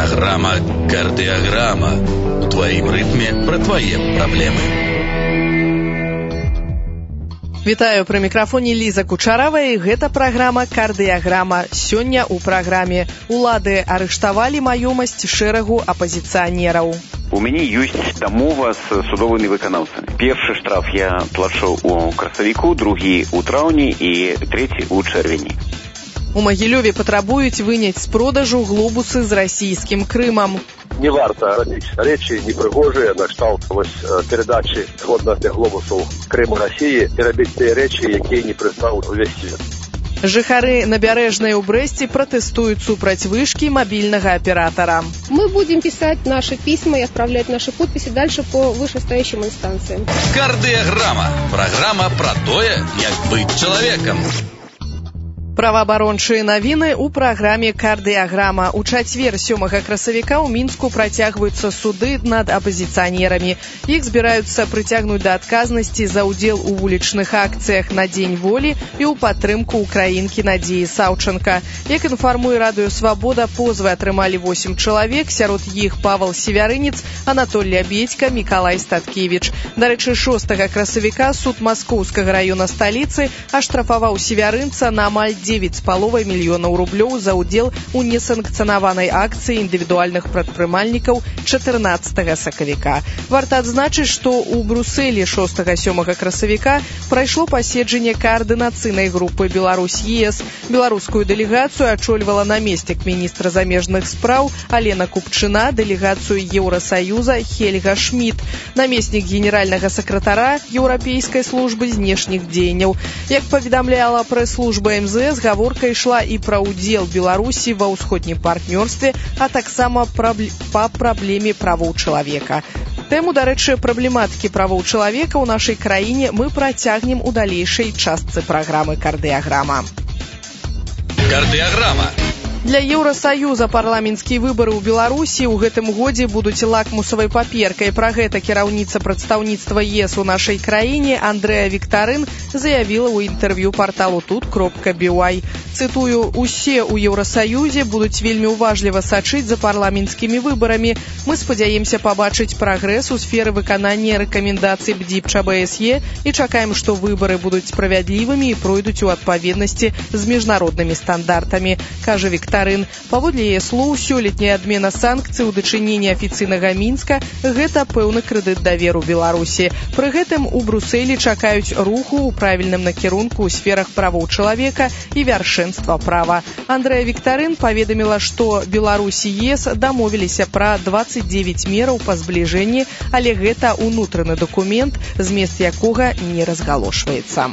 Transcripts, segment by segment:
Программа «Кардиограмма». У твоим ритме про твои проблемы. Вітаю, пры мікрафоне Ліза Кучарава, і гэта праграма «Кардыяграма». Сёння ў праграме улады арыштавалі маёмасць шэрагу апазіцыянераў. У мяне ёсць дамова з судовымі выканаўцамі. Першы штраф я плачу ў красавіку, другі ў траўні і трэці ў чэрвені. У Магілёве патрабуюць выняць з продажу глобусы з расійскім Крымам. Не варта рабіць рэчы непрыгожыя на кшталт перадачы годнасных глобусаў Крыму Расіі і рабіць тыя рэчы, якія не прызнаў увесь свет. Жыхары Набярэжнай у Брэсце пратэстуюць супраць вышкі мобильного оператора. Мы будем писать наши письма и отправлять наши подписи дальше по вышестоящим инстанциям. Кардыяграма. Программа про тое, як быць чалавекам. Праваабарончыя навіны ў праграме «Кардыяграма». У чацвер 7 красавіка ў Мінску працягваюцца суды над апазіцыянерамі. Іх збіраюцца прыцягнуць да адказнасці за ўдзел у вулічных акцыях на Дзень волі і ў падтрымку украінкі Надзеі Саўчанка. Як інфармуе Радыё Свабода, позвы атрымалі 8 чалавек, сярод іх Павел Севярынец, Анатолій Абедька, Мікалай Статкевіч. Дарэчы, 6 красавіка суд Маскоўскага раёна сталіцы аштрафаваў Севярынца на амаль 9,5 мільёнаў рублёў за ўдзел у несанкцыянаванай акцыі індывідуальных прадпрымальнікаў 14 сакавіка. Варта адзначыць, што ў Брусэлі 6-7 красавіка прайшло паседжанне каардынацыйнай групы Беларусь-ЕС. Беларускую дэлегацыю ачольвала намеснік міністра замежных спраў Алена Купчына, дэлегацыю Еўрасаюза Хельга Шмідт, намеснік генеральнага сакратара Еўрапейскай службы знешніх дзеянняў. Як паведамляла прэс-служба МЗС, гаворка ішла і пра ўдзел Беларусі ва ўсходнім партнёрстве, а таксама па праблеме правоў чалавека. Тэму, дарэчы, праблематыкі правоў чалавека ў нашай краіне мы працягнем у далейшай частцы праграмы «Кардыяграма». Кардыяграма. Для Еўрасаюза парламенцкія выбары ў Беларусі ў гэтым годзе будуць лакмусавай паперкай. Пра гэта кіраўніца прадстаўніцтва ЕС у нашай краіне Андрэа Віктарын заявіла ў інтэрв'ю парталу тут.by. Цытую: «Усе ў Еўрасаюзе будуць вельмі уважліва сачыць за парламенцкімі выбарамі. Мы спадзяемся пабачыць прагрэс у сферы выканання рэкамендацый БДИП ЧБСЕ і чакаем, што выбары будуць справядлівымі і пройдуць у адпаведнасці з міжнароднымі стандартамі», кажа Віктарын. Паводле яе слоў, сёлетняя адмена санкцый у дачыненні афіцыйнага Мінска – гэта пэўны крэдыт даверу Беларусі. Пры гэтым у Брусэлі чакаюць руху ў правільным накірунку ў сферах правоў чалавека і вяршэнства права. Андрэа Віктарын паведаміла, што Беларусь і ЕС дамовіліся пра 29 мераў па збліжэнні, але гэта ўнутраны дакумент, змест якога не разгалошваецца.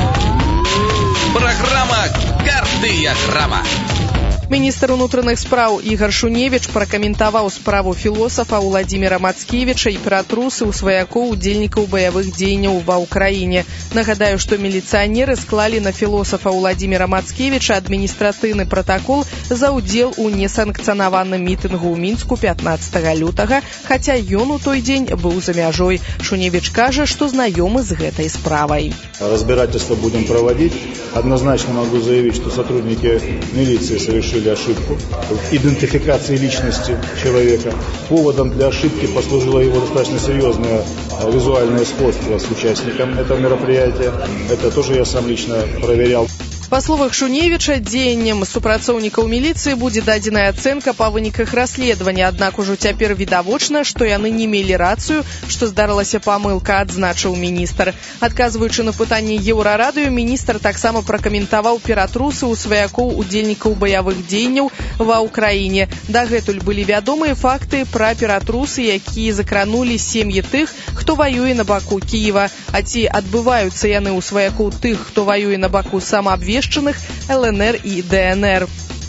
Программа «Кардыяграма». Міністр унутраных спраў Ігар Шуневіч пракаментаваў справу філосафа Уладзіміра Мацкевіча і ператрусы ў сваякоў удзельнікаў баявых дзеянняў ва ўкраіне. Нагадаю, што міліцыянеры склалі на філосафа Уладзіміра Мацкевіча адміністратыўны пратакол за ўдзел у несанкцыянаваным мітынгу ў Мінску 15 лютага, хаця ён у той дзень быў за мяжой. Шуневіч кажа, што знаёмы з гэтай справай. Разбирательство будем проводить. Однозначно могу заявить, что сотрудники милиции совершили ошибку в идентификации личности человека. Поводом для ошибки послужило его достаточно серьезное визуальное сходство с участником этого мероприятия. Это тоже я сам лично проверял. Па словах Шуневіча, дзеяннем супрацоўнікаў міліцыі будзе дадзеная ацэнка па выніках расследавання, аднак ужо цяпер відавочна, што яны не мелі рацыю, што здарылася памылка, адзначыў міністр. Адказваючы на пытанне Еўрарадыё, міністр таксама пракаментаваў ператрусы ў сваякоў удзельнікаў баявых дзеянняў ва ўкраіне. Дагэтуль былі вядомыя факты пра ператрусы, якія закранулі сем'і тых, хто ваюе на баку Кіева. А ці адбываюцца яны ў сваякоў тых, хто ваюе на баку самаабвешчаных ЛНР и ДНР.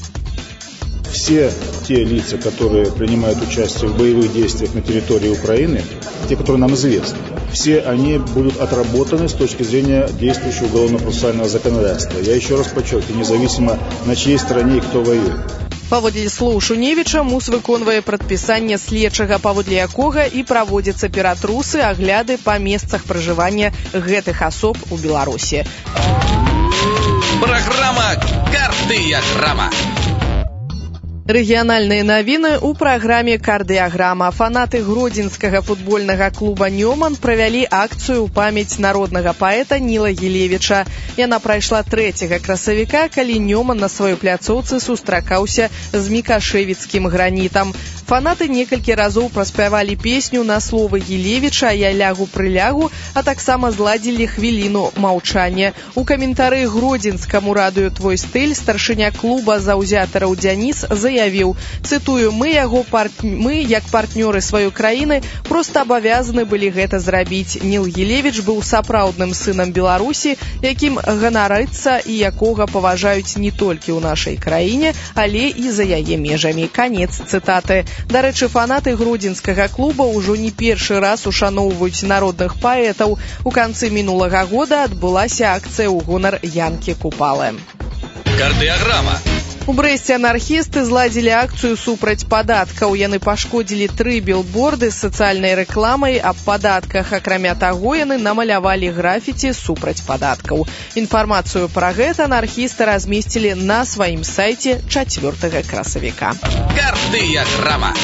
Все те лица, которые принимают участие в боевых действиях на территории Украины, те, которые нам известны, все они будут отработаны с точки зрения действующего уголовно-процессуального законодательства. Я еще раз подчеркиваю, независимо на чьей стороне и кто воюет. Паводле слоў Шуневіча, МУС выконвае прадпісанне следчага, паводле якога і праводзяцца ператрусы, агляды па месцах пражывання гэтых асоб у Беларусі. Программа «Кардыяграма». Рэгіянальныя навіны ў праграме «Кардыяграма». Фанаты гродзенскага футбольнага клуба «Нёман» правялі акцыю ў памяць народнага паэта Ніла Гілевіча. Яна прайшла 3 красавіка, калі «Нёман» на сваёй пляцоўцы сустракаўся з мікашэвіцкім гранітам. Фанаты некалькі разоў праспявалі песню на словы Гілевіча «Я лягу прылягу», а таксама зладзілі хвіліну маўчання. У каментары гродзенскаму радыё «Твой стыль» старшыня клуба заўзятараў Дзяніс заявіў, цытую, мы, як партнёры сваёй краіны, проста абавязаны былі гэта зрабіць. Ніл Гілевіч быў сапраўдным сынам Беларусі, якім ганарыцца і якога паважаюць не толькі ў нашай краіне, але і за яе межамі. Канец цытаты. Дарэчы, фанаты гродзенскага клуба ўжо не першы раз ушаноўваюць народных паэтаў. У канцы мінулага года адбылася акцыя ў гонар Янкі Купалы. Кардыяграма. У Брэсце анархісты зладзілі акцыю супраць падаткаў. Яны пашкодзілі 3 білборды з сацыяльнай рэкламай аб падатках. Акрамя таго, яны намалявалі графіці супраць падаткаў. Інфармацыю пра гэта анархісты размесцілі на сваім сайце 4 красавіка. Кардыяграма.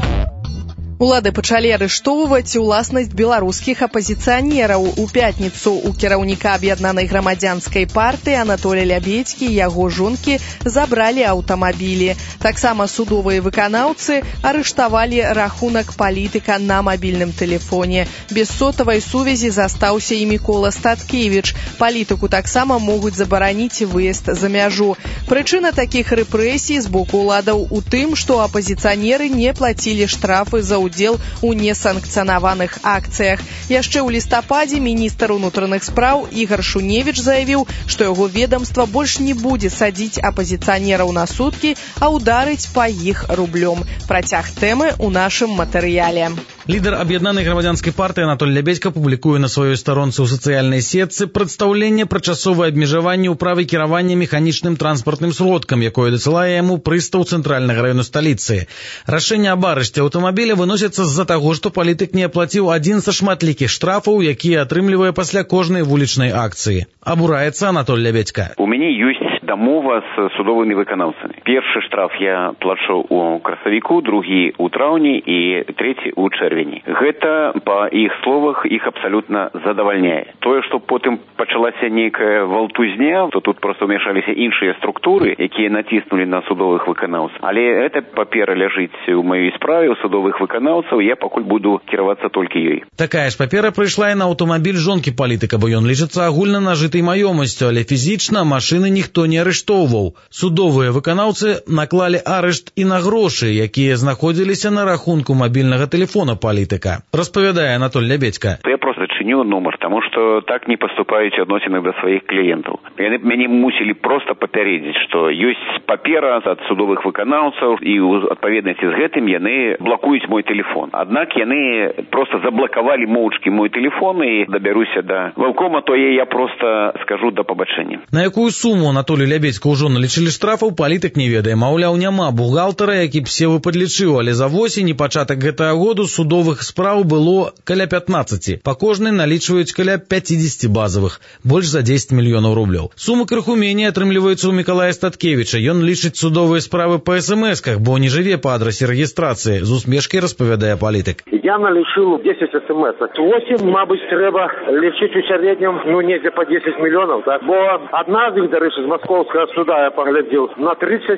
Улады пачалі арыштоўваць уласнасць беларускіх апазіцыянераў. У пятніцу у кіраўніка аб'яднанай грамадзянскай партыі Анатолія Лябедзькі і яго жонкі забралі аўтамабілі. Таксама судовыя выканаўцы арыштавалі рахунак палітыка на мабільным тэлефоне. Без сотавай сувязі застаўся і Мікола Статкевіч. Палітыку таксама могуць забараніць выезд за мяжу. Прычына такіх рэпрэсій з боку ўладаў у тым, што апазіцыянеры не плацілі штрафы за удзел у несанкцыянаваных акцыях. Яшчэ ў лістападзе міністр унутраных спраў Ігар Шуневіч заявіў, што яго ведамства больш не будзе садзіць апазіцыянераў на суткі, а ударыць па іх рублём. Працяг тэмы ў нашым матэрыяле. Лідар аб'яднанай грамадзянскай партыі Анатолій Лябедзька публікуе на сваёй старонцы ў сацыяльнай сетцы прадстаўленне пра часовае абмежаванне ў праве кіравання механічным транспартным сродкам, якое дасылае яму прыстаў цэнтральнага раёну сталіцы. Рашэнне аб арышце аўтамабіля выносіцца з-за таго, што палітык не аплаціў адзін са шматлікіх штрафаў, якія атрымлівае пасля кожнай вулічнай акцыі. Абураецца Анатолій Лябедзька. У мяне ёсць дамова з судовымі выканаўцамі. Першы штраф я плачу ў красавіку, другі ў траўні і трэці ў чэрвені. Гэта, па іх словах, іх абсалютна задавальняе. Тое, што потым пачалася нейкая валтузня, то тут проста ўмяшаліся іншыя структуры, якія націснулі на судовых выканаўцаў. Але эта папера ляжыць у маёй справе ў судовых выканаўцаў, я пакуль буду кіравацца толькі ёй. Такая ж папера прыйшла і на аўтамабіль жонкі палітыка, бо ён лічыцца агульна нажытай маёмасцю, але фізічна машыны ніхто не арыштоўваў. Судовыя выканаўцы наклалі арышт і на грошы, якія знаходзіліся на рахунку мабільнага тэлефона палітыка. Распавядае Анатолій Лябедзька. Я просто чыню нумар, таму што так не паступаюць адносіны да сваіх кліентаў. Яны мяне мусілі проста папярэдзіць, што ёсць папера ад судовых выканаўцаў і ў адпаведнасці з гэтым яны блакуюць мой тэлефон. Аднак яны проста заблакавалі моўчкі мой тэлефон і дабяруся да ваўкома, то я проста скажу да пабачэння. На якую суму Анатолію Лябедзьку ўжо налічылі штрафаў, палітык не ведае. Маўляў, няма бухгалтара, які б сеў і падлічыў, але за восень і пачатак гэтага году судовых спраў было каля 15. Па кожнай налічваюць каля 50 базавых, больш за 10 мільёнаў рублёў. Сума крыху меней атрымліваецца ў Мікалая Статкевіча. Ён лічыць судовыя справы па СМС-ках, бо не жыве па адрасе рэгістрацыі. З усмешкай распавядае палітык. Я налічыў 10 СМС-ак. 8, мабыць, трэба лічыць у сярэднім, недзе па 10 мільёнаў, так? Бо адна з іх, дарэчы, з маскоўскага суда я паглядзеў на 31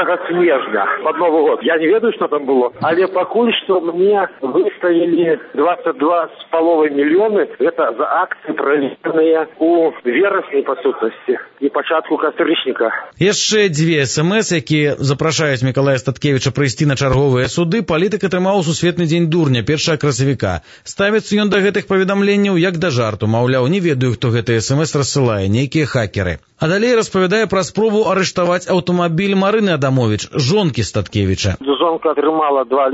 снежня пад Новы год. Я не ведаю, што там было, але пакуль што мне выставілі 22,5 мільёны. Гэта за акцыі праведзеныя у верасні, па сутнасці, і пачатку кастрычніка. Яшчэ 2 СМС, якія запрашаюць Мікалая Статкевіча прыйсці на чарговыя суды, палітык атрымаў сусветны дзень дурня 1 красавіка. Ставіцца ён да гэтых паведамленняў як да жарту, маўляў, не ведаю, хто гэты СМС рассылае, нейкія хакеры. А далей распавядае пра спробу арыштаваць аўтамабіль Марыны Адамовіч, жонкі Статкевіча. Жонка атрымала 2 ліста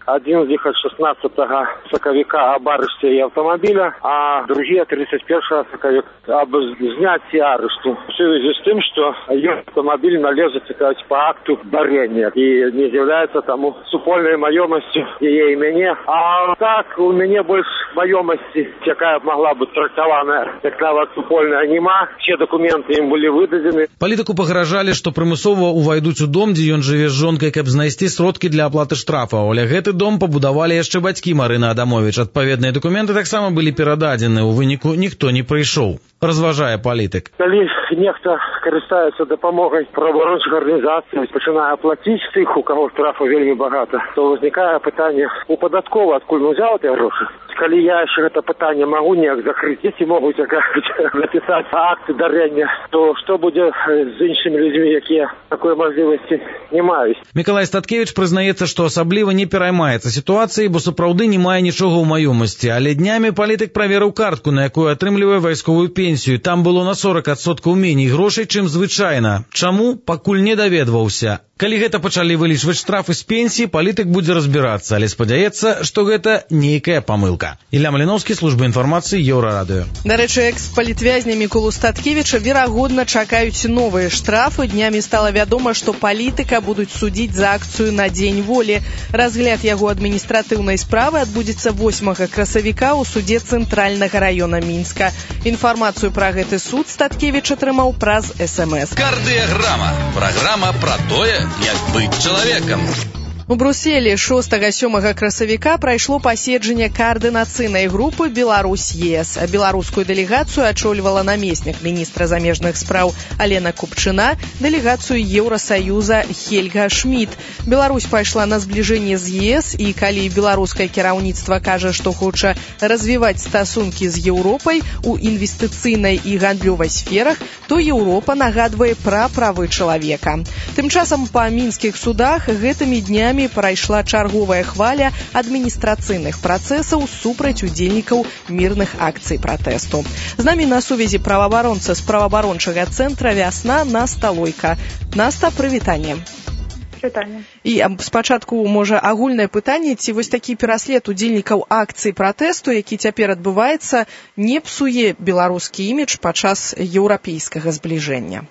Один из них от 16 соковика об аресте и автомобиля, а другие 31 соковика об снятии арешту. В связи с тем, что ее автомобиль належит по акту дарения и не является тому супольной маемостью ее имени. А так у меня больше маемости, какая могла быть трактована, как нават супольная нема. Все документы им были выдадены. Палітыку пагражалі, што прымусова ўвайдуць у дом, дзе ён жыве з жонкай, каб знайсці сродкі для аплаты штрафаў. Але гэты дом пабудавалі яшчэ бацькі Марыны Адамовіч. Адпаведныя дакументы таксама былі перададзены. У выніку ніхто не прыйшоў. Разважае палітык. Калі нехта карыстаецца дапамогай праваабарончых арганізацый, пачынае плаціць тых, у каго штрафу вельмі багата, то ўзнікае пытанне у падатковай, адкуль мы ўзяў тыя грошы. Калі я яшчэ гэта пытанне магу неяк закрыць, дзеці могуць напісаць акты дарэння, то што будзе з іншымі людзьмі, якія такой мажлівасці не маюць. Мікалай Статкевіч прызнаецца, што асабліва не пераймаецца сітуацыяй, бо сапраўды не мае нічога ў маёмасці. Але днямі палітык праверыў картку, на якую атрымлівае вайсковую пенсію. Там было на 40% меней грошай, чым звычайна. Чаму? Пакуль не даведваўся. Калі гэта пачалі вылічваць штрафы з пенсіі, палітык будзе разбірацца, але спадзяецца, што гэта нейкая памылка. Ілля Маліноўскі, служба інфармацыі, Еўрарадыё. Дарэчы, экс-палітвязня Міколу Статкевіча верагодна чакаюць новыя штрафы. Днямі стала вядома, што палітыка будуць судзіць за акцыю на Дзень волі. Разгляд яго адміністратыўнай справы адбудзецца 8 красавіка ў судзе Цэнтральнага раёна Мінска. Інфармацыю пра гэты суд Статкевіч атрымаў праз СМС. Кардыяграма. Праграма пра тое, як быць чалавекам. У Брюсселі 6-7 красавіка прайшло паседжанне каардынацыйнай групы Беларусь-ЕС. Беларускую дэлегацыю ачольвала намеснік міністра замежных спраў Алена Купчына, дэлегацыю Еўрасаюза Хельга Шмідт. Беларусь пайшла на збліжэнне з ЕС, і калі беларускае кіраўніцтва кажа, што хоча развіваць стасункі з Еўропай у інвестыцыйнай і гандлёвай сферах, то Еўропа нагадвае пра правы чалавека. Тым часам па мінскіх судах гэтымі днямі прайшла чарговая хваля адміністрацыйных працэсаў супраць удзельнікаў мірных акцый пратэсту. З намі на сувязі праваабаронца з праваабарончага цэнтра «Вясна» Наста Лойка. Наста, прывітанне. Прывітанне. І спачатку, можа, агульнае пытанне, ці вось такі пераслед удзельнікаў акцый пратэсту, які цяпер адбываецца, не псуе беларускі імідж падчас еўрапейскага збліжэння?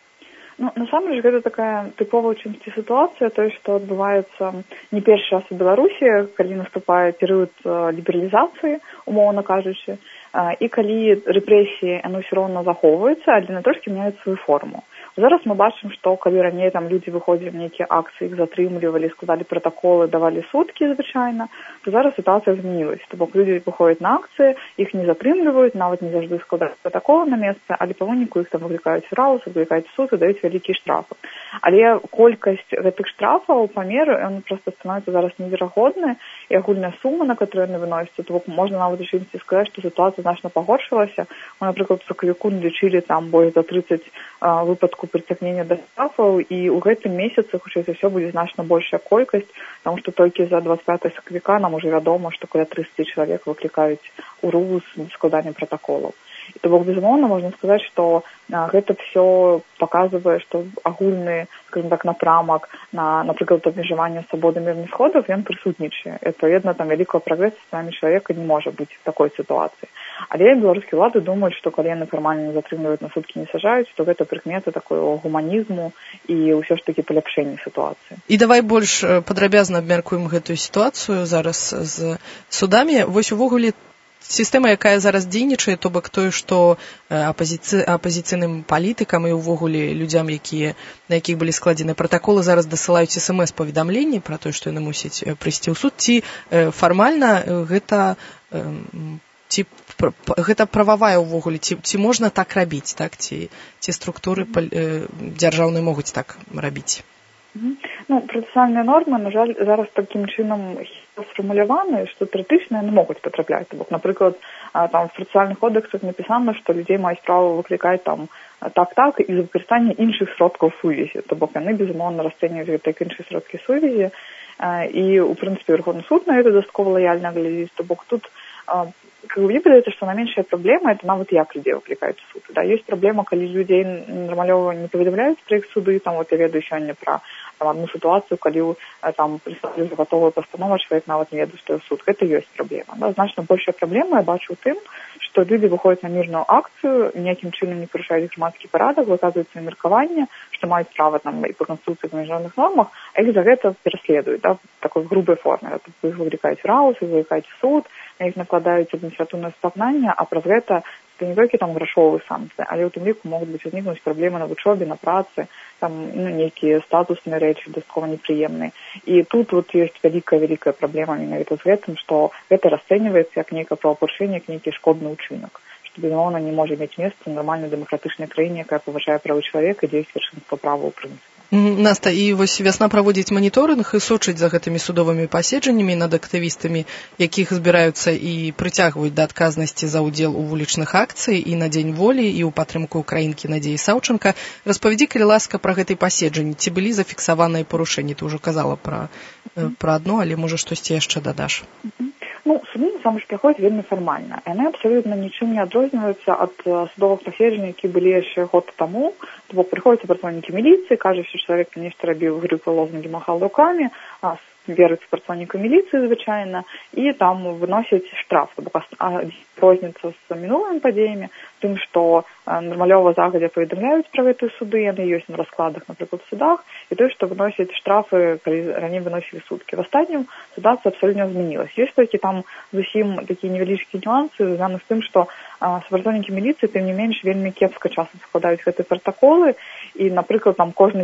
Насамрэч, гэта такая тыповая чымсьці сітуацыя, тое, што адбываецца не першы раз у Беларусі, калі наступае перыяд лібералізацыі, умоўна кажучы, і калі рэпрэсіі, яны ўсё роўна захоўваюцца, але не толькі мяняюць сваю форму. Зараз мы бачым, што калі раней там людзі выходзілі в нейкія акцыі, іх затрымлівалі, складалі пратаколы, давалі суткі звычайна, то зараз сітуацыя змянілася. То бок людзі выходзяць на акцыі, іх не затрымліваюць, нават не заўжды складаюць пратаколы на месцы, але па выніку іх там выклікаюць у рауз, выклікаюць суд і даюць вялікія штрафы. Але колькасць гэтых штрафаў, памеру, ён проста становіцца зараз неверагодная, і агульная сума, на которую яны выносяцца, то бок можна нават чымсьці сказаць, што сітуацыя значна пагоршылася. Мы, напрыклад, у сакавіку лічылі там больш за 30 выпадку прыцягнення да штрафаў, і ў гэтым месяцы, хутчэй за ўсё, будзе значна большая колькасць, таму што толькі за 25 сакавіка нам уже вядома, што каля 30 чалавек выклікаюць у РУС складаннем пратаколаў. І то бок, безумоўна, можна сказаць, што гэта все паказвае, што агульны, скажем так, напрамак на, напрыклад, абмежаванне свабоды мірных сходаў, ён прысутнічае. Адпаведна, там вялікага прагрэсу з намі чалавека не можа быць в такой сітуацыі. Але беларускія ўлады думаюць, што калі яны фармальна затрымліваюць, на суткі не сажаюць, то гэта прыкмета такого гуманізму і ўсё ж такі паляпшэння сітуацыі. І давай больш падрабязна абмяркуем гэтую сітуацыю зараз з судамі. Вось увогуле сістэма, якая зараз дзейнічае, то бок тое, што апазіцыйным палітыкам і ўвогуле людзям, на якіх былі складзены пратаколы, зараз дасылаюць смс-паведамленні пра тое, што яны мусяць прыйсці ў суд, ці фармальна гэта прававая ўвогуле, ці можна так рабіць, так? Ці структуры дзяржаўныя могуць так рабіць? Працэсуальныя нормы, на жаль, зараз такім чынам сфармуляваны, што тэарэтычна яны могуць патрапляць. Бок, напрыклад, там в працэсуальных кодэксах напісана, што людзей маюць права выклікаць там так і за выкарыстанне іншых сродкаў сувязі. То бок яны, безумоўна, расцэньваюць гэта як іншыя сродкі сувязі, і, у прынцыпе, Верховны суд на гэта дастаткова лаяльна глядзіць. То бок тут мне падаецца, што найменшая праблема это нават як людзей выклікаюць у суд. Да, ёсць праблема, калі людзей нармалёва не паведамляюць пра іх суды, там вот я ведаю сёння пра там одну ситуацию, когда там представили готовую постанову, человек нават не ведает, что в суд. Это есть проблема. Да? Значно большая проблема, я бачу тем, что люди выходят на мирную акцию, ніяким чином не порушають громадський порядок, виказують своє міркування, що мають право там і по Конституції, і по міжнародних нормах, а їх за це переслідують, да, в такій грубій формі. Тобто їх викликають в РАУС, їх викликають в суд, на їх накладають адміністративне спагнання, а про це не тільки там грошові санкції, але у тим ліку можуть бути виникнути проблеми на учобі, на праці, там, ну, некие статусные речи, достаточно неприемные. И тут вот есть великая проблема именно с этим, что это расценивается как некое правопорушение, как некий шкодный учинок. Что, безумовно, не может иметь место в нормальной демократичной краине, яка поважає права человека и действует вершинство права у принципе. Наста, і вось вясна праводзіць маніторынг і сочыць за гэтымі судовымі паседжаннямі над актывістамі, якіх збіраюцца і прыцягваюць да адказнасці за ўдзел у вулічных акцый і на Дзень волі, і ў падтрымку украінкі Надзеі Саўчанка. Распавядзі, калі ласка, пра гэтай паседжанні. Ці былі зафіксаваныя парушэнні? Ты ўжо казала пра адно, але можа штосьці яшчэ дадаш? Ну, суды, насамрэч, праходзяць вельмі фармальна. Яны абсалютна нічым не адрозніваюцца ад судовых паседжанняў, які былі яшчэ год таму. То бок прыходзяць працаўнікі міліцыі, кажуць, што чалавек нешта рабіў, грюкаў лозунгі, махаў рукамі, верыць працаўніку міліцыі звычайна, і там выносяць штраф. То бок розніца з мінулымі падзеямі, тым, што нармалёва загадзя паведамляюць пра гэтыя суды, яны ёсць на раскладах, напрыклад, в судах, і тое, што выносяць штрафы, калі раней выносілі суткі. В астатнім ситуацыя абсолютно змянілась. Ёсць толькі там зусім такія невялічкія нюансы, звязаны з тым, што супрацоўнікі міліцыі, тым не менш, вельмі кепска часам складаюць гэтыя пратаколы, і, напрыклад, там кожны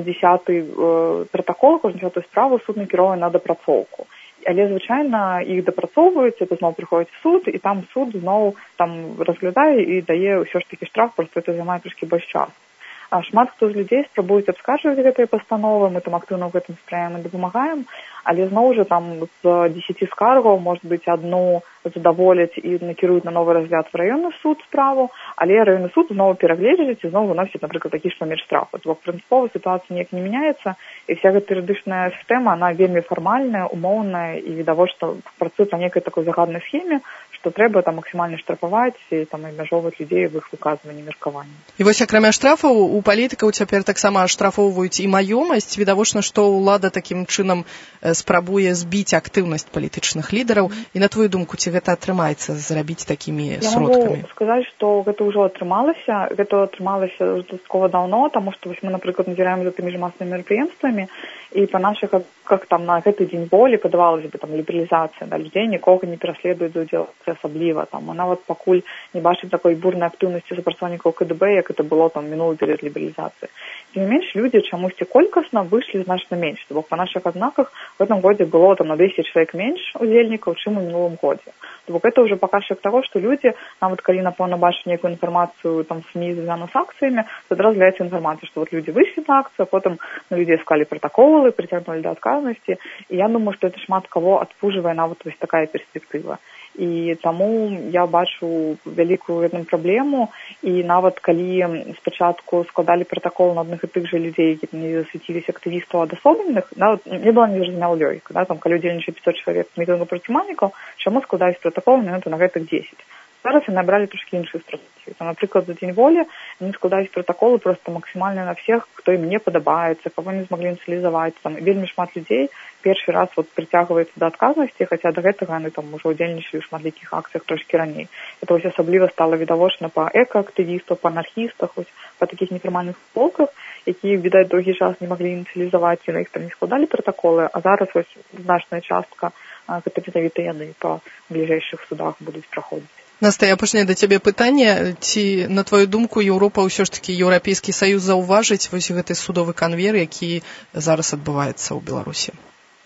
10-й пратакол, кожную 10-ю справу суд накірованы на дапрацоўку. Але, звычайна, іх дапрацоўваюць, это зноў прыходзіць в суд, і там суд зноў там разглядае і дае ўсё ж такі штраф, проста это займае трошкі больш часу. Шмат хто з людзей спрабуюць абскарджваць гэтыя пастановы, мы там актыўна ў гэтым спрыяем і дапамагаем, але зноў жа там з 10 скаргаў, можа быць, адну задаволяць і накіруюць на новы разгляд в раённы суд справу, але раённы суд зноў перагледжваць і зноў выносіць, напрыклад, такі ж памер штрафу. То бок прынцыпова сітуацыя ніяк не мяняецца, і вся гэта юрыдычная сістэма, она вельмі фармальная, умоўная, і відавочна працуе па некай такой загаднай схеме, што трэба там максімальна штрафаваць і там абмяжоўваць людзей в іх выказванні меркавання. І вось акрамя штрафаў у палітыкаў цяпер таксама штрафоўваюць і маёмасць. Відавочна, што ўлада такім чынам спрабуе збіць актыўнасць палітычных лідараў. І на твою думку, ці гэта атрымаецца зрабіць такімі сродкамі? Я могу сказаць, што гэта ўжо атрымалася. Гэта атрымалася дастаткова даўно, таму што мы, напрыклад, назіраем за тымі ж маснымі мерапрыемствамі, і па нашых как там на гэты дзень волі падавалася бы там лібералізацыя, да, людзей нікога не пераследуюць за ўдзел асабліва. Там нават пакуль не бачыць такой бурнай актыўнасці супрацоўнікаў КДБ, як это было там мінулы перыяд лібералізацыі. Тым не менш, людзі чамусьці колькасна выйшлі значна менш. То бок па нашых адзнаках в этом годзе было там на 200 чалавек менш удзельнікаў, чым у мінулым годзе. То бок это ўжо паказчык таго, што людзі, нават калі напэўна бачаць нейкую інфармацыю там СМІ звязаную з акцыямі, то адразу з'яўляецца інфармацыя, што вот людзі выйшлі на акцыю, а потым на людзей скалі пратаколы, прыцягнулі да адказнасці. І я думаю, што это шмат каго адпужвае нават вось такая перспектыва. І таму я бачу вялікую гэтым праблему, і нават калі спачатку складалі пратакол на адных і тых жа людзей, які не засвяціліся актывістаў адасобленых, нават не была незразумела лёгка, да, там калі удзельнічае 500 чалавек мітынгу праціўнікаў, чаму складаюць пратакол на гэтых 10. Зараз яны набралі трошкі іншую стратэгію. Там, напрыклад, за Дзень волі яны складаюць пратаколы проста максімальна на всех, хто ім не падабаецца, каго не змаглі ініцыялізаваць. Там вельмі шмат людзей першы раз вот прыцягваецца да адказнасці, хаця да гэтага яны там ужо ўдзельнічалі ў шматлікіх акцыях трошкі раней. Это вось асабліва стала відавочна па экаактывістах, па анархістах, па такіх нефармальных полках, якія, відаць, доўгі час не маглі ініцыялізаваць, і на іх там не складалі пратаколы, а зараз вось значная частка гэта менавіта яны па бліжэйшых судах будуць праходзіць. Наста, апошняе да цябе пытанне, ці, на твою думку, Еўропа ўсё ж такі Еўрапейскі саюз заўважыць вось гэты судовы канвер, які зараз адбываецца ў Беларусі?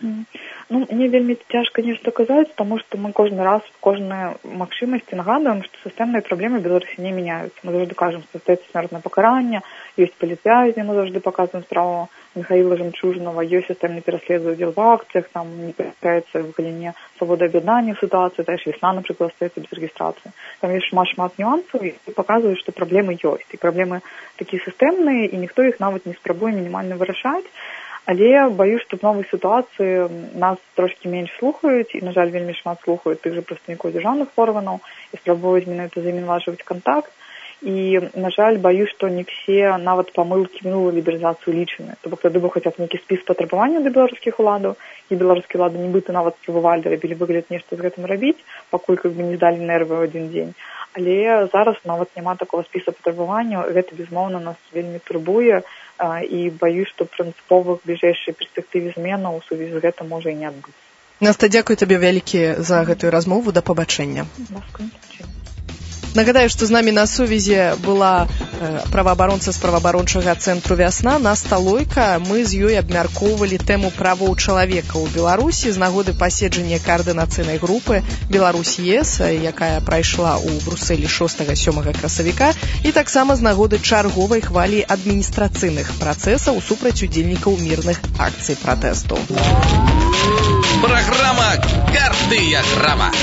Ну, мне вельмі цяжка нешта казаць, таму што мы кожны раз, кожныя магчымасці нагадваем, што сістэмныя праблемы в Беларусі не мяняюцца. Мы заўжды кажам, што стаецца смертнае пакаранне, ёсць палітвязні, мы заўжды паказваем справу Михаила Жемчужнага, ёсць сістэмны пераследуе удзел в акцыях, там не пераследуецца в галіне свабоды аб'яднання сітуацыі, таеш весна, напрыклад, астаецца без рэгістрацыі. Там ёсць шмат нюансаў, і паказваюць, што праблемы ёсць. І праблемы такія сістэмныя, і ніхто іх нават не спрабуе мінімальна вырашаць. Але баюсь, што в новай сітуацыі нас трошкі менш слухаюць, і, на жаль, вельмі шмат слухаюць тых жа прадстаўнікоў дзяржаўных органаў і спрабуюць менавіта з імі наладжваць кантакт. І, на жаль, баюсь, што не все нават памылкі мінулай лібералізацыю лічаны. То бок тады быў хаця б нейкі спіс патрабаванняў да беларускіх уладаў, і беларускія улады нібыта нават спрабавалі, рабілі выгляд нешта з гэтым рабіць, пакуль не здалі нервы ў адзін дзень. Але зараз нават няма такого спіса патрабаванняў, гэта, безумоўна, нас вельмі турбуе, і баюсь, што прынцыповых бліжэйшай перспектыве зменаў у сувязі з гэтым можа і не адбыцца. Наста, дзякую табе вялікі за гэтую размову, да пабачэння. Нагадаю, што з намі на сувязі была праваабаронца з праваабарончага цэнтру «Вясна» Наста Лойка. Мы з ёй абмяркоўвалі тэму правоў чалавека ў Беларусі з нагоды паседжання каардынацыйнай групы «Беларусь-ЕС», якая прайшла ў Брусэлі 6-7 красавіка, і таксама з нагоды чарговай хвалі адміністрацыйных працэсаў супраць удзельнікаў мірных акцый пратэсту. Праграма «Кардыяграма».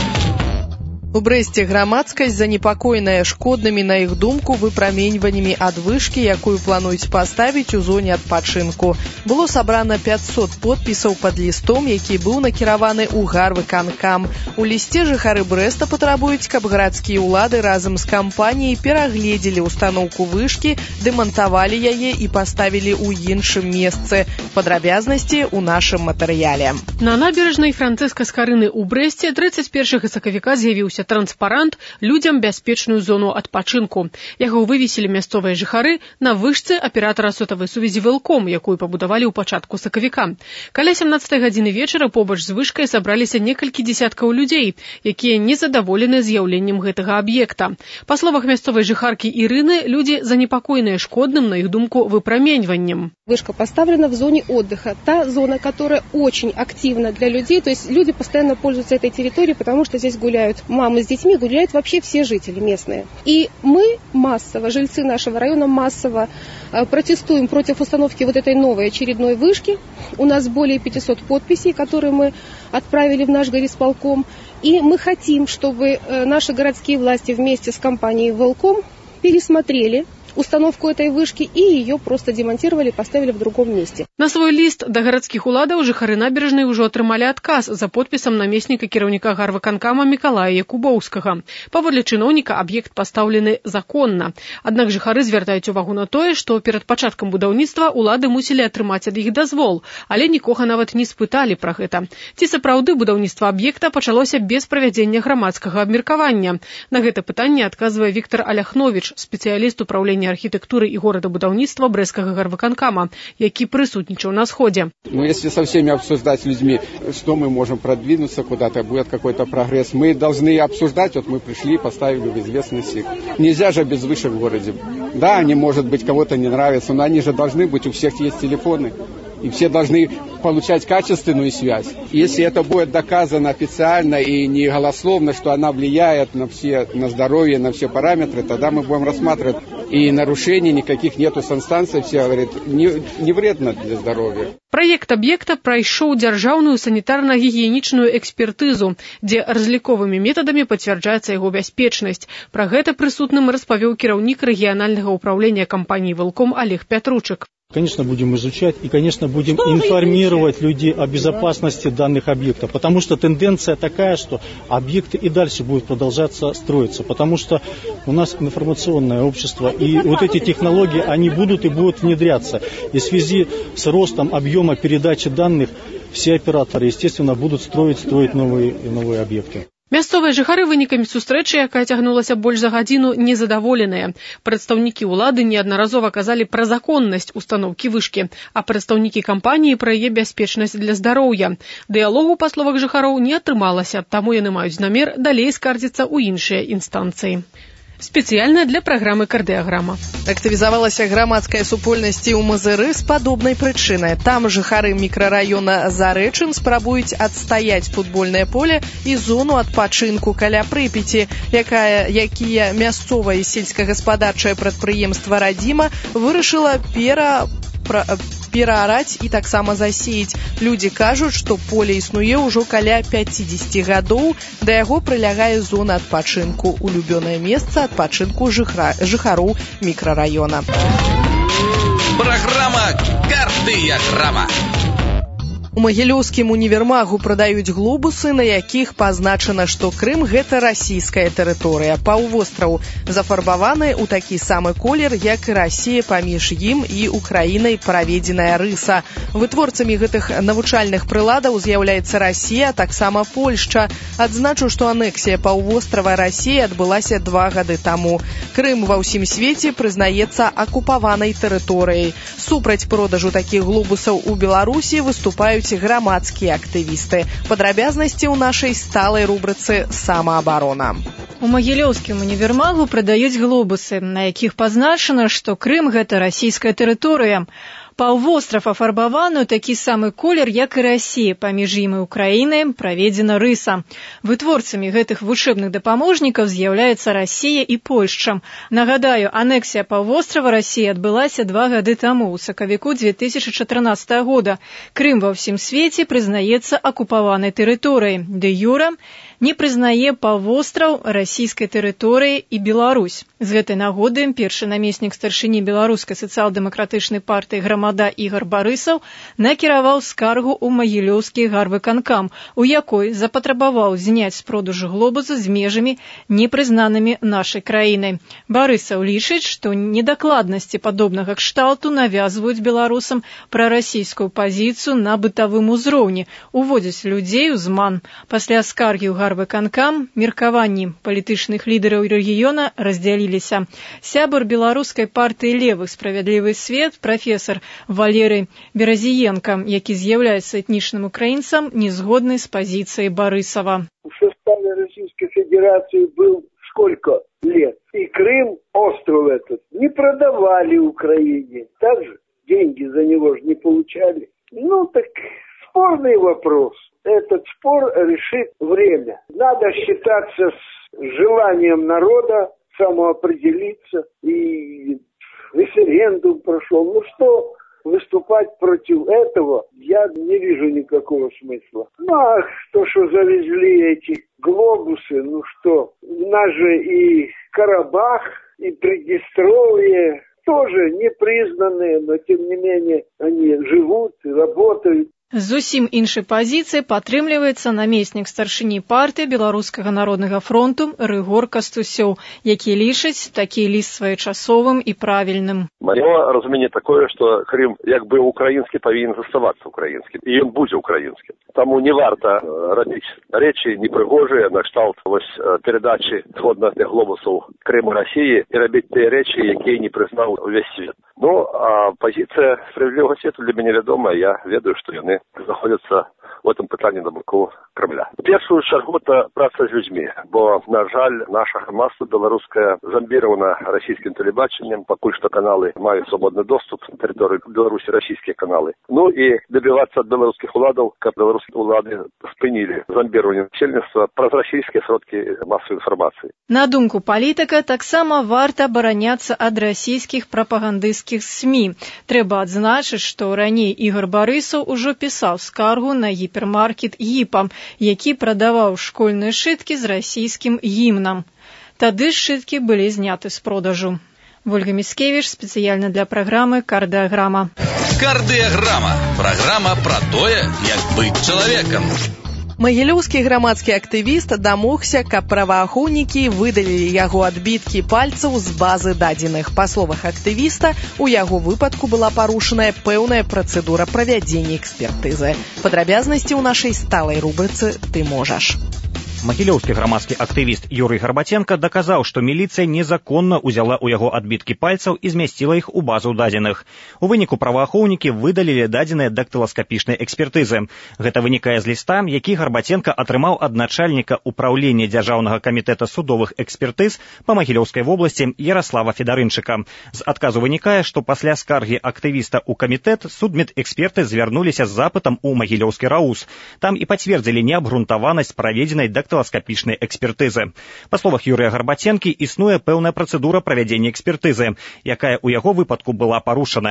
У Брэсце грамадскасць занепакоеная шкоднымі, на іх думку, выпраменьваннямі ад вышкі, якую плануюць паставіць у зоне адпачынку. Было сабрана 500 подпісаў пад лістом, які быў накіраваны ў гарвыканкам. У лісце жыхары Брэста патрабуюць, каб гарадскія ўлады разам з кампаніяй перагледзелі ўстаноўку вышкі, дэмантавалі яе і паставілі ў іншым месцы. Падрабязнасці ў нашым матэрыяле. На набярэжнай Францыска Скарыны ў Брэсце 31 сакавіка з'явіўся транспарант «Людзям бяспечную зону адпачынку». Яго вывесілі мясцовыя жыхары на вышцы аператара сотавай сувязі «Велком», якую пабудавалі ў пачатку сакавіка. Каля 17 гадзіны вечара побач з вышкай сабраліся некалькі дзесяткаў людзей, якія незадаволены з'яўленнем гэтага аб'екта. Па словах мясцовай жыхаркі Ірыны, людзі занепакоеныя шкодным, на іх думку, выпраменьваннем. Вышка поставлена в зоне отдыха. Та зона, которая очень активна для людей, то есть люди постоянно пользуются этой территорией, потому что здесь гуляют мамы с детьми, гуляют вообще все жители местные. И мы массово, жильцы нашего района массово протестуем против установки вот этой новой очередной вышки. У нас более 500 подписей, которые мы отправили в наш горисполком. И мы хотим, чтобы наши городские власти вместе с компанией «Велком» пересмотрели установку этой вышки и ее просто демонтировали, поставили в другом месте. На свой ліст да гарадскіх уладаў жыхары набярэжнай ужо атрымалі адказ за подпісам намесніка кіраўніка гарвыканкама Мікалая Якубоўскага. Паводле чыноўніка аб'ект пастаўлены законна. Аднак жыхары звяртаюць увагу на тое, што перад пачаткам будаўніцтва улады мусілі атрымаць ад іх дазвол, але нікога нават не спыталі пра гэта. Ці сапраўды будаўніцтва аб'екта пачалося без правядзення грамадскага абмеркавання? На гэта пытанне адказвае Віктор Аляхновіч, спецыяліст управлення архитектуры и городобудаўніцтва Брэсцкага гарвыканкама, які присутничал на сходе. Если со всеми обсуждать людьми, что мы можем продвинуться куда-то, будет какой-то прогресс, мы должны обсуждать, вот мы пришли, поставили в известность. Нельзя же без вышек в городе. Да, они, может быть, кого-то не нравятся, но они же должны быть, у всех есть телефоны. И все должны получать качественную связь. Если это будет доказано официально и не голословно, что она влияет на здоровье, на все параметры, тогда мы будем рассматривать. И нарушений никаких нету. Санстанция все говорит, не вредно для здоровья. Праект аб'екта прайшоў дзяржаўную санітарна-гігіенічную экспертызу, дзе разліковымі метадамі пацвярджаецца яго бяспечнасць. Пра гэта прысутным распавёў кіраўнік рэгіянальнага ўпраўлення кампаніі «Велком» Олег Пятручык. Конечно, будем изучать и, конечно, будем информировать людей о безопасности данных объектов, потому что тенденция такая, что объекты и дальше будут продолжаться строиться, потому что у нас информационное общество, и вот эти технологии, они будут и будут внедряться. И в связи с ростом объема передачи данных, все операторы, естественно, будут строить новые объекты. Мясцовыя жыхары вынікамі сустрэчы, якая цягнулася больш за гадзіну, незадаволеныя. Прадстаўнікі ўлады неаднаразова казалі пра законнасць устаноўкі вышкі, а прадстаўнікі кампаніі пра яе бяспечнасць для здароўя. Дыялогу, па словах жыхароў, не атрымалася, таму яны маюць намер далей скардзіцца ў іншыя інстанцыі. Спецыяльна для праграмы «Кардыяграма». Актывізавалася грамадская супольнасць ў Мазыры з падобнай прычынай. Там жыхары мікрараёна Зарэчын спрабуюць адстаяць футбольнае поле і зону адпачынку каля Прыпяці, якія мясцовае сельскагаспадарчае прадпрыемства «Радзіма» вырашыла пераараць і таксама засеяць. Людзі кажуць, што поле існуе ўжо каля 50 гадоў, да яго прылягае зона адпачынку, улюбёнае месца адпачынку жыхароў мікрараёна. Праграма «Кардыяграма». У магілёўскім універмагу прадаюць глобусы, на якіх пазначана, што Крым – гэта расійская тэрыторыя. Паўвостраў зафарбаваны ў такі самы колер, як і Расія, паміж ім і Украінай праведзеная рыса. Вытворцамі гэтых навучальных прыладаў з'яўляецца Расія, а таксама Польшча. Адзначу, што анексія паўвострава Расіі адбылася 2 гады таму. Крым ва ўсім свеце прызнаецца акупаванай тэрыторыяй. Супраць продажу такіх глобусаў у Беларусі выступаюць грамадскія актывісты. Падрабязнасці ў нашай сталай рубрыцы «Самаабарона». У магілёўскім універмагу прадаюць глобусы, на якіх пазначана, што Крым – гэта расійская тэрыторыя. Паўвострав афарбаваны ў такі самы колер, як і Расія, паміж ім і Украінай праведзена рыса. Вытворцамі гэтых вучэбных дапаможнікаў з'яўляецца Расія і Польшча. Нагадаю, анексія паўвострава Расіі адбылася 2 гады таму, у сакавіку 2014 года. Крым ва ўсім свеце прызнаецца акупаванай тэрыторыяй. Дэ-юра не прызнае паўвостраў расійскай тэрыторыі і Беларусь. З гэтай нагоды першы намеснік старшыні беларускай сацыял-дэмакратычнай партыі «Грамада» Ігар Барысаў накіраваў скаргу ў магілёўскі гарвыканкам, у якой запатрабаваў зняць з продажу глобуса з межамі, непрызнанымі нашай краінай. Барысаў лічыць, што недакладнасці падобнага кшталту навязваюць беларусам прарасійскую пазіцыю на бытавым узроўні, уводзяць людзей у зман. Пасля скаргі ў гарвыканкам меркаванні палітычных лідараў рэгіёна раздзяліліся. Сябар беларускай партыі левых «Справядлівы свет» прафесар Валерый Беразіенко, які з'яўляецца этнічным украінцам, не згодны з пазіцыяй Барысава. В составе Российской Федерации был сколько лет? И Крым, остров этот, не продавали Украине. Также деньги за него же не получали. Ну так спорный вопрос. Этот спор решит время. Надо считаться с желанием народа самоопределиться. И референдум прошел. Ну что, выступать против этого я не вижу никакого смысла. Ну а то, что завезли эти глобусы, ну что, у нас же и Карабах, и Приднестровье тоже не признанные, но тем не менее они живут и работают. Зусім іншай пазіцыі падтрымліваецца намеснік старшыні партыі Беларускага народнага фронту Рыгор Кастусёў, які лічыць такі ліст своечасовым і правільным. Маё разуменне такое, што Крым як бы украінскі павінен заставацца украінскім, і ён будзе украінскім. Таму не варта рабіць рэчы непрыгожыя на кшталт перадачы сходных глобусаў Крыму Расіі і рабіць тыя рэчы, якія не прызнаў увесь свет. Ну, а пазіцыя справядлівага свету для мяне вядома, я ведаю, што яны знаходзяцца в этом пытанні на боку Кремля. В першую чаргу это праца з людзьмі, бо, на жаль, наша грамадства беларускае зомбіравана расійскім тэлебачаннем, пакуль што каналы маюць свабодны доступ на тэрыторыю Беларусі, расійскія каналы. Ну і дабівацца ад беларускіх уладаў, каб беларускія улады спынілі зомбіраванне насельніцтва праз расійскія сродкі масавай інфармацыі. На думку палітыка, таксама варта абараняцца ад расійскіх прапагандысцкіх СМІ. Трэба адзначыць, што раней Ігар Барысаў ужо пісаў скаргу на гіпермаркет «Гіпа», які прадаваў школьныя сшыткі з расійскім гімнам. Тады сшыткі былі зняты з продажу. Вольга Міскевіч, спецыяльна для праграмы «Кардыаграма». «Кардыаграма» – праграма пра тое, як быць чалавекам. Магілёўскі грамадскі актывіст дамогся, каб праваахоўнікі выдалілі яго адбіткі пальцаў з базы дадзеных. Па словах актывіста, у яго выпадку была парушаная пэўная працэдура правядзення экспертызы. Падрабязнасці ў нашай сталай рубрыцы «Ты можаш». Магілёўскі грамадскі актывіст Юрый Гарбаценко даказаў, што міліцыя незаконна ўзяла ў яго адбіткі пальцаў і змясціла іх у базу дадзеных. У выніку праваахоўнікі выдалілі дадзеныя дактыласкапічнай экспертызы. Гэта вынікае з ліста, які Гарбаценко атрымаў ад начальніка ўпраўлення Дзяржаўнага камітэта судовых экспертыз па Магілёўскай вобласці Яраслава Федарынчыка. З адказу вынікае, што пасля скаргі актывіста ў камітэт судмедэксперты звярнуліся з запытам у Магілёўскі РАУС. Там і пацвердзілі неабгрунтаванасць праведзенай дактыласкапічнай экспертызы. Па словах Юрыя Гарбаценкі, існуе пэўная працэдура правядзення экспертызы, якая ў яго выпадку была парушаная.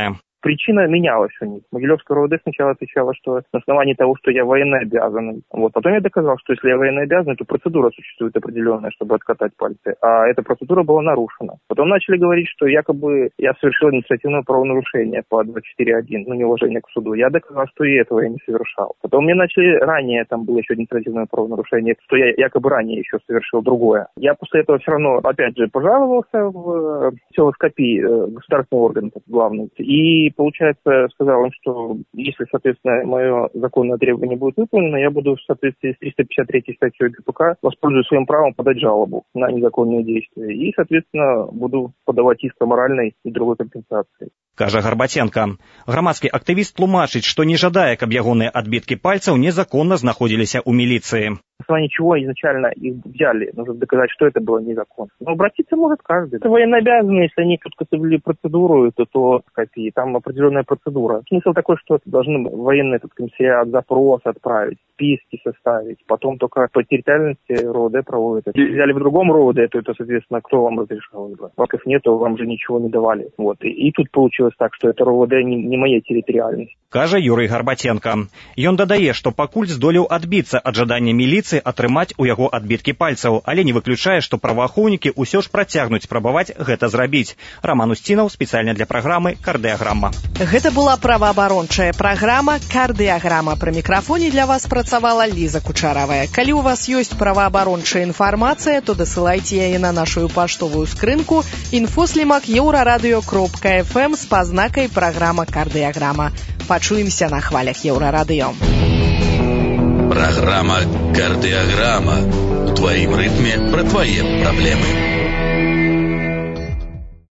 причина менялась у них. Могилевская РОВД сначала отвечала, что на основании того, что я военнообязанный. Вот. Потом я доказал, что если я военнообязанный, то процедура существует определенная, чтобы откатать пальцы. А эта процедура была нарушена. Потом начали говорить, что якобы я совершил административное правонарушение по 24.1, неуважение к суду. Я доказал, что и этого я не совершал. Потом мне начали ранее, там было еще административное правонарушение, что я якобы ранее еще совершил другое. Я после этого все равно, опять же, пожаловался в СКПИ, государственный орган главный. И, получается, сказал им, что если, соответственно, мое законное требование будет выполнено, я буду в соответствии с 353 статьей ГПК воспользуюсь своим правом подать жалобу на незаконные действия. И, соответственно, буду подавать иск о моральной и другой компенсации. Кажа Гарбаценко. Грамадскі актывіст тлумачыць, што не жадае, каб ягоныя адбіткі пальцаў незаконна знаходзіліся ў міліцыі. На основании чего изначально их взяли. Нужно доказать, что это было незаконно. Но обратиться может каждый. Это военнообязанные, если они тут соблюли процедуру, то там определенная процедура. Смысл такой, что должны военный комиссариат запрос отправить, списки составить. Потом только по территориальности РОВД проводят. Если взяли в другом РОВД, то это, соответственно, кто вам разрешал? Фактов нету, вам же ничего не давали. Вот. И тут получилось так, что это РОВД не моей территориальности. Кажа Юрий Гарбаценко. Ён дадае, што пакуль здолеў адбіцца ад жадання міліцыі атрымаць у яго адбіткі пальцаў, але не выключае, што праваахоўнікі ўсё ж працягнуць спрабаваць гэта зрабіць. Роман Устінаў спецыяльна для праграмы «Кардыаграма». Гэта была праваабарончая праграма «Кардыаграма». Пры мікрафоне для вас працавала Ліза Кучаравая. Калі у вас ёсць праваабарончая інфармацыя, то дасылайце яе на нашу паштовую скрынку info@euradio.fm з пазнакай «Праграма Кардыаграма». Пачуемся на хвалях Еўрарадыё. Программа «Кардиограмма». У твоим ритме про твои проблемы.